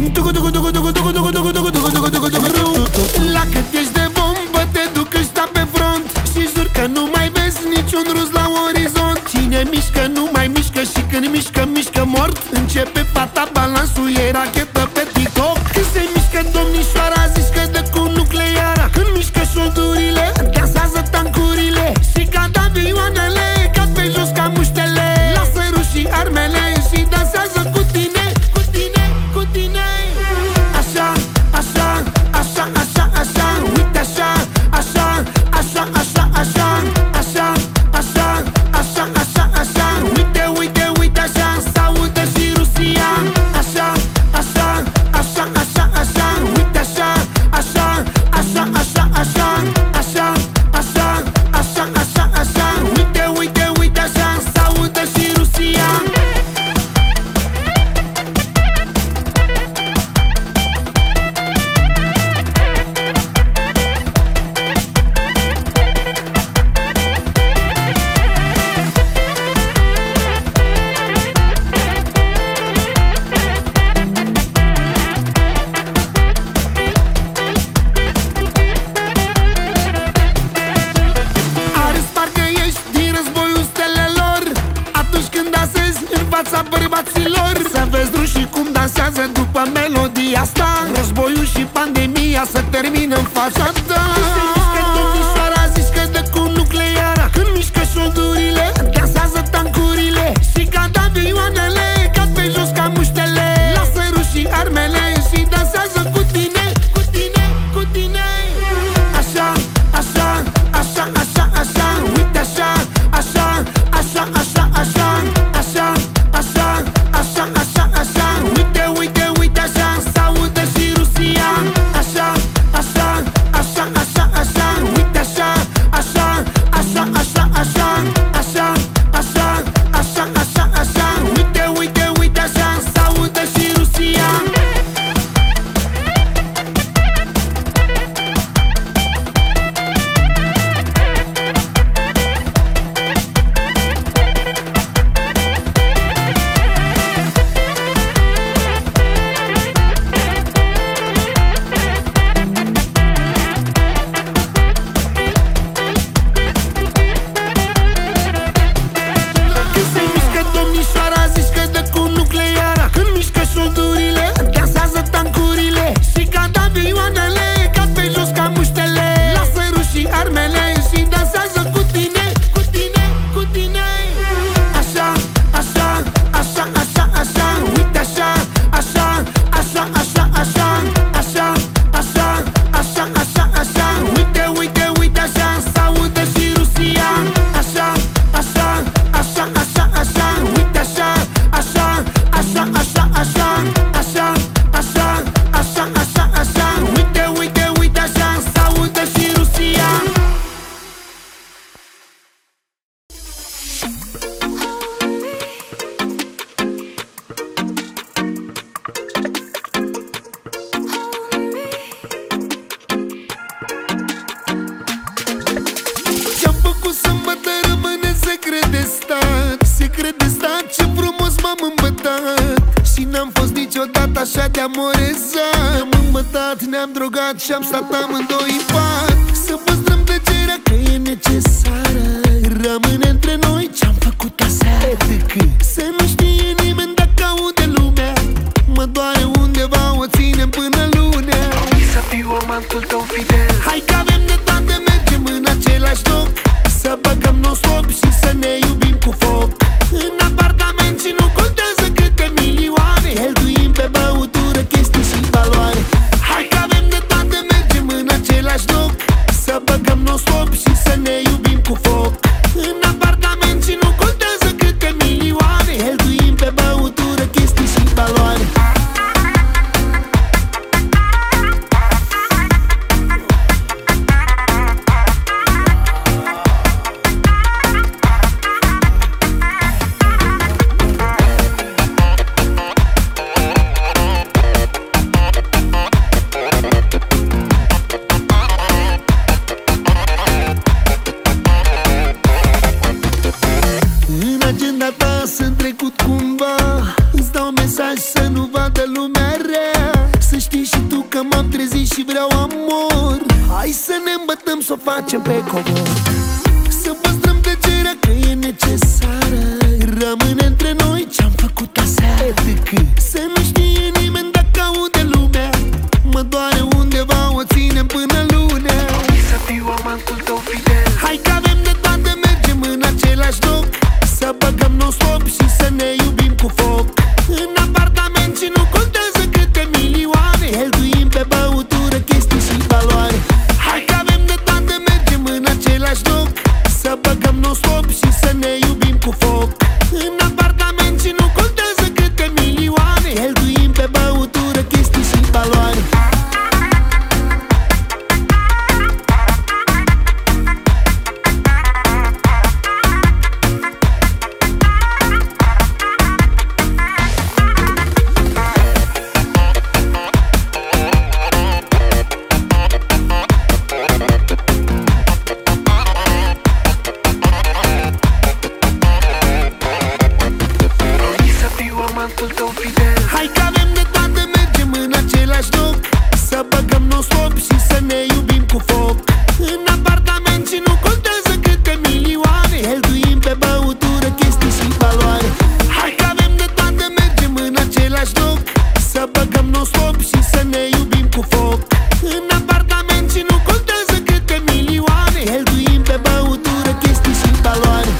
La cât ești de bombă te duc ăștia pe front și jur că nu mai vezi niciun rus la orizont. Cine mișcă nu mai mișcă și când mișcă, mișcă mort. Începe fata, balansul e rachetă pe TikTok. Când se mișcă domnișoara zici că dă cu nucleara. Când mișcă șoldurile, dansează tancurile și cad avioanele, cad pe jos ca muștele. Lasă rușii armele și dansează cu tine, cu tine, cu tine. Așa, așa, așa, așa, așa, uite așa, așa, așa, așa, așa, așa, așa, așa, așa, așa, uite, uite, uite așa, s-audă și Rusia. Așa, așa, așa, așa, așa, uite așa, așa, așa, așa, așa, așa, așa, așa, așa, așa, uite, uite, uite așa, s-audă și Rusia. Arăți parcă ești din războiul stelelor atunci când dansezi în fața bărbaților. Să vezi rușii cum dansează după melodia asta. Războiul și pandemia se termină în fața ta. Se mișcă domnișoara, zici că dă cu nucleara. Când mișcă șoldurile, dansează tancurile și cad avioanele, cad pe jos ca muștele. Lasă rușii armele și dansează cu tine, cu tine, cu tine. Așa, așa, așa, așa, așa, uite așa, așa, așa, așa, așa, așa, așa, așa, așa, așa, uite, uite, uite așa, s-audă și Rusia. Așa, așa, așa, așa, așa, uite așa, așa, așa, așa, așa, așa, așa, așa, așa, așa, uite, uite, uite așa, s-audă și Rusia. Când se mișcă domnișoara, zici că dă cu nucleara. Când mișcă șoldurile, dansează tancurile și cad avioanele, cad pe jos ca muștele. Lasă rușii armele și dansează cu tine, cu tine, cu tine. Așa, așa, așa, așa, așa, uite așa, așa, așa, așa, așa, așa, așa, așa, așa, așa, uite, uite, uite așa, s-audă și Rusia. Așa, așa, așa, așa, așa, uite așa, așa, așa, așa, așa, așa, așa, așa, așa, așa, uite, uite, uite așa, s-audă și Rusia. Ce-am făcut sâmbătă rămâne secret de stat. Secret de stat, ce frumos m-am îmbătat. Și n-am fost niciodată așa de amorezat. Ne-am îmbătat, ne-am drogat și am stat amândoi în pat. Să păstrăm tăcerea că e necesară. Rămâne între noi ce-am făcut aseară. Să nu știe nimeni dacă aude lumea. Mă doare undeva, o ținem până lunea. Să fiu amantul tău fidel. Hai că avem de toate, mergem în același loc. Să băgăm non-stop și să ne iubim cu foc. În apartament și nu contează câte milioane. Cheltuim pe băutură, chestii și valoare. Hai că avem de toate, mergem în același loc. dăm s-o facem pe cobor. Să păstrăm tăcerea că e necesară. Rămâne între noi ce-am făcut aseară. Să nu știe nimeni dacă aude lumea. Mă doare undeva, o ținem până lunea. Să fiu amantul tău fidel. Hai că avem de toate, mergem în același loc. Să băgăm non-stop și să ne iubim cu foc. În apartament și nu contează câte milioane. Helduim pe băutură, chestii și valoare. Hai că avem de toate, mergem în același loc. Să băgăm non-stop și să ne iubim cu foc. În apartament și nu contează câte milioane. Helduim pe băutură, chestii și valoare. Hai că avem de toate, mergem în același loc. Să băgăm non-stop și să ne iubim cu foc. În apartament și nu contează câte milioane. Helduim pe băutură, chestii și valoare. Hai că avem de toate, mergem în același loc. Să băgăm non-stop și să ne iubim cu foc. În apartament și nu contează câte milioane. Helduim pe băutură, chestii și valoare.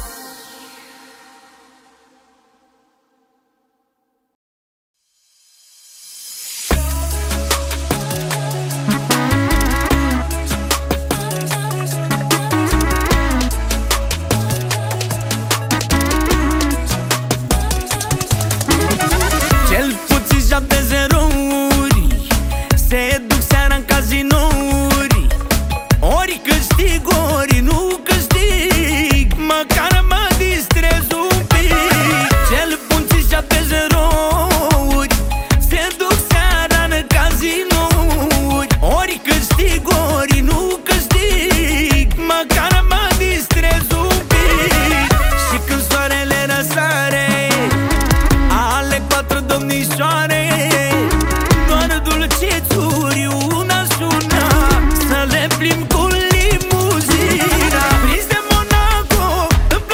Cel puțin 7 zerouri se duc seara în cazinouri. Ori câștig, ori nu câștig, măcar mă distrez un pic. Cel puțin 7 zerouri se duc seara în cazinouri. Ori câștig, ori nu câștig, măcar mă distrez un pic. Și când soarele răsare, ale 4 domnișoare, doar dulcețuri una și una, să le plimb cu limuzina. Prins de Monaco, în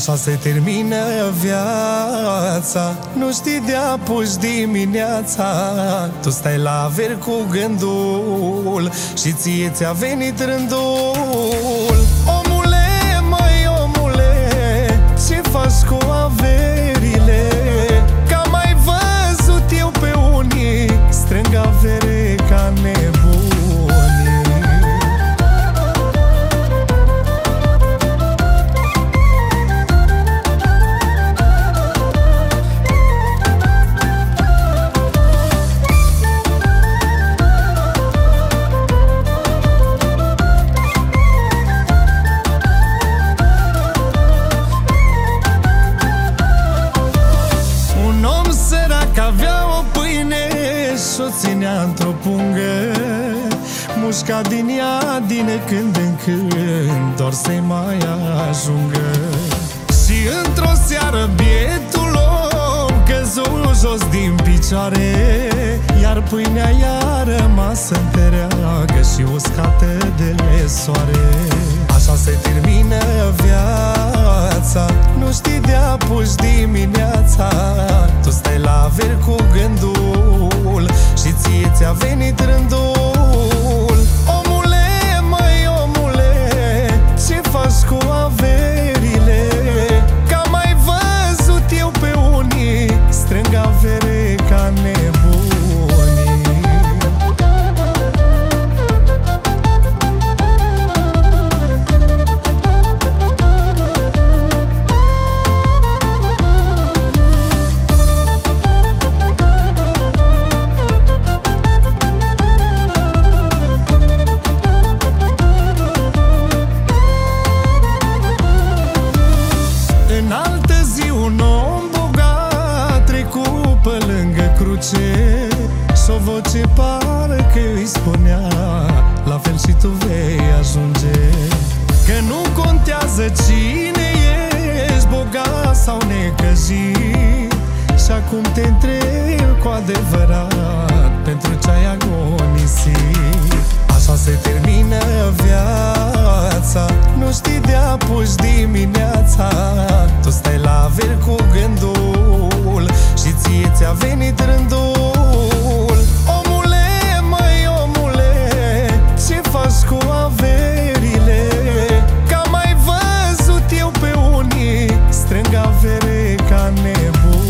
Așa se termină viața, nu știi de apuci dimineața. Tu stai la ver cu gândul și ție ți-a venit rândul. Omule, măi omule, ce faci cu averile? Că am mai văzut eu pe unii strâng avere ca nebuni. Și-o ținea într-o pungă, mușca din ea din când în când, doar să-i mai ajungă. Și într-o seară bietul om căzu jos din picioare, iar pâinea i-a rămas întreagă și uscată de soare. Așa se termină viața, nu știi de apuci dimineața. Tu stai la ver cu gândul și ție ți-a venit rândul. Omule, măi omule, ce faci cu averile? Că am mai văzut eu pe unii strâng avere ca nebuni. Și-o voce parcă îi spunea, la fel și tu vei ajunge. Că nu contează cine ești, bogat sau necăjit. Și acum te întreb cu adevărat, pentru ce-ai agonisit. Așa se termină viața, nu știi de apuci dimineața. Tu stai la ver cu gândul și ție ți-a venit rândul. Omule, măi omule, ce faci cu averile? Că am mai văzut eu pe unii strâng avere ca nebuni.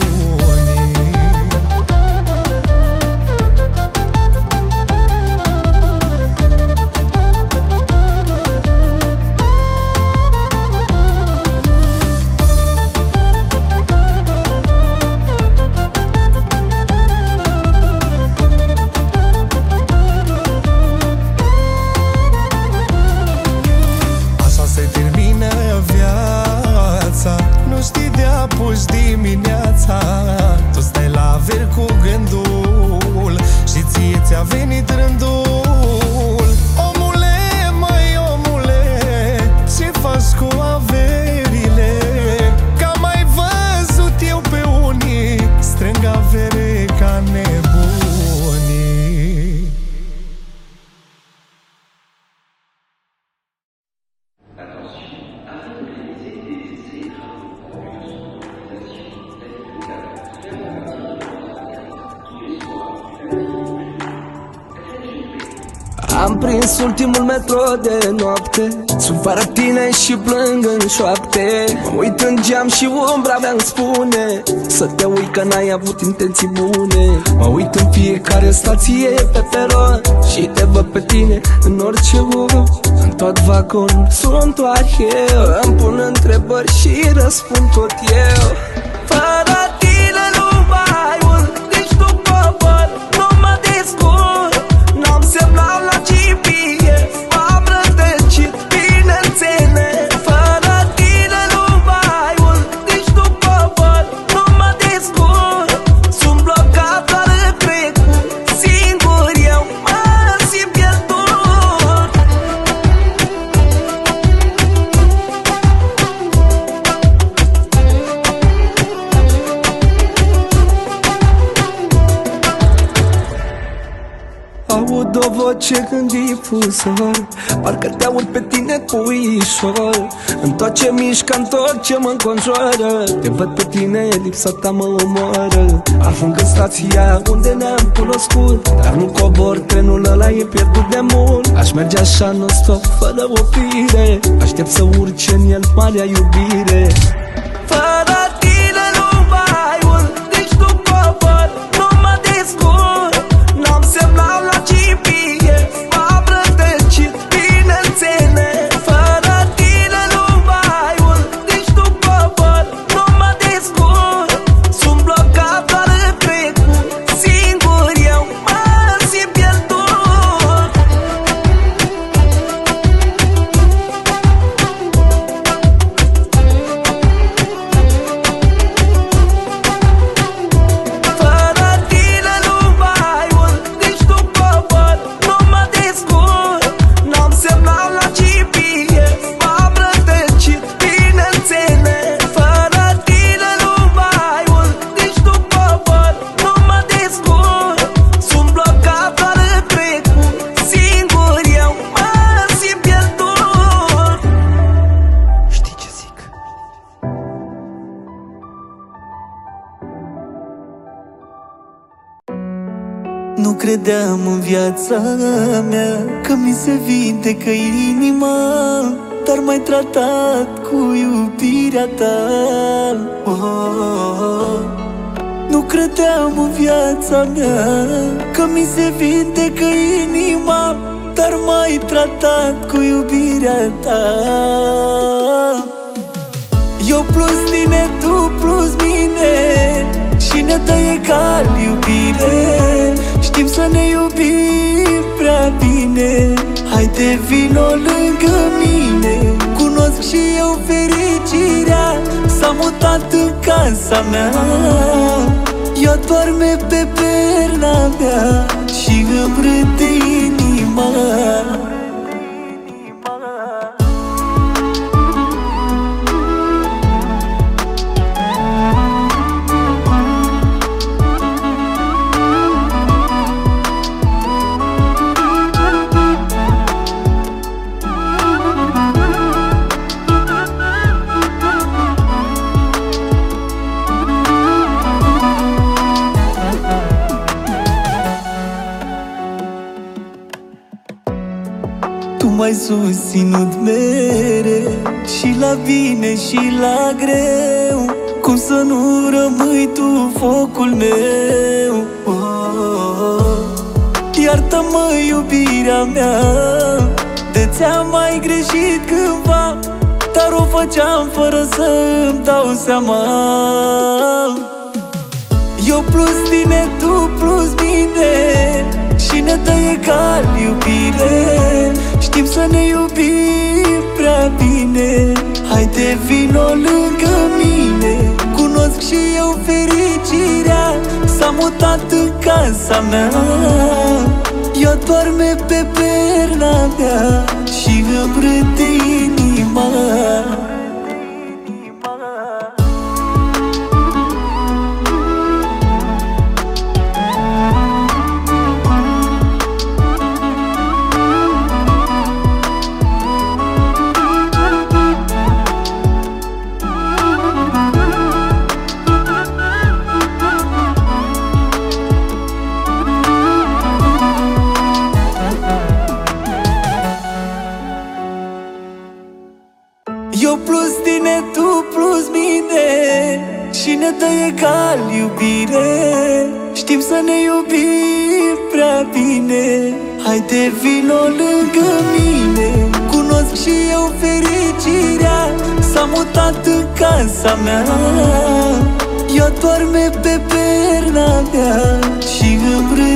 Apuci dimineața, tu stai la ver cu gândul și ție ți-a venit rândul. Omule, măi omule, ce faci cu averile? Că am mai văzut eu pe unii strâng avere ca nebuni. Am prins ultimul metro de noapte, sunt fără tine și plâng în șoapte. Mă uit în geam și umbra mea îmi spune să te uit că n-ai avut intenții bune. Mă uit în fiecare stație pe peron și te văd pe tine în orice ur. În tot vagonul sunt doar eu, îmi pun întrebări și răspund tot eu. Fără tine nu mai urc, nici nu cobor, nu mă descurc. N-am semnal la GPS, m-am rătăcit, bineînțeles. Fără tine nu mai urc, nici nu cobor, nu mă descurc. Sunt blocat doar în trecut, singur eu mă simt pierdut. Aud o voce în difuzor, parcă te aud pe tine cu ușor. În tot ce mișcă, în tot ce mă înconjoară, te văd pe tine, lipsa ta mă omoară. Ajung în stația unde ne-am cunoscut, dar nu cobor, trenul ăla e pierdut de mult. Aș merge așa non-stop, fără oprire, aștept să urce în el marea iubire. Fără tine nu mai urc, nici nu cobor, nu mă descurc. N-am semnal la GPS, m-am rătăcit, bineînțeles. Fără tine nu mai urc, nici nu cobor, nu mă descurc. Sunt blocat doar în trecut, singur eu mă simt pierdut. Fără tine nu mai urc, nici nu cobor, nu mă descurc. N-am semnal la GPS, m-am rătăcit, bineînțeles. Fără tine nu mai urc, nici nu cobor, nu mă descurc. Sunt blocat doar în trecut, singur eu mă simt pierdut. Știi ce zic? Nu credeam în viața mea că mi se vindecă inima, dar m-ai tratat cu iubirea ta. Nu credeam în viața mea că mi se vindecă inima, dar m-ai tratat cu iubirea ta. Eu plus tine, tu plus mine, și ne dă egal iubire. Știm să ne iubim prea bine, haide vino lângă mine. Cunosc și eu fericirea, s-a mutat în casa mea. Ea doarme pe perna mea și îmi râde inima. Tu m-ai susținut mereu, și la bine și la greu. Cum să nu rămâi tu focul meu? Iartă-mă iubirea mea, de ți-am mai greșit cândva, dar o făceam fără să-mi dau seama. Eu plus tine, tu plus mine, și ne dă egal iubire. Știm să ne iubim prea bine, haide vino lângă mine. Cunosc și eu fericirea, s-a mutat în casa mea. Ea doarme pe perna mea și îmi râde inima. Eu plus tine, tu plus mine, și ne dă egal iubire. Știm să ne iubim prea bine, haide vino lângă mine. Cunosc și eu fericirea, s-a mutat în casa mea. Ea doarme pe perna mea și îmi râde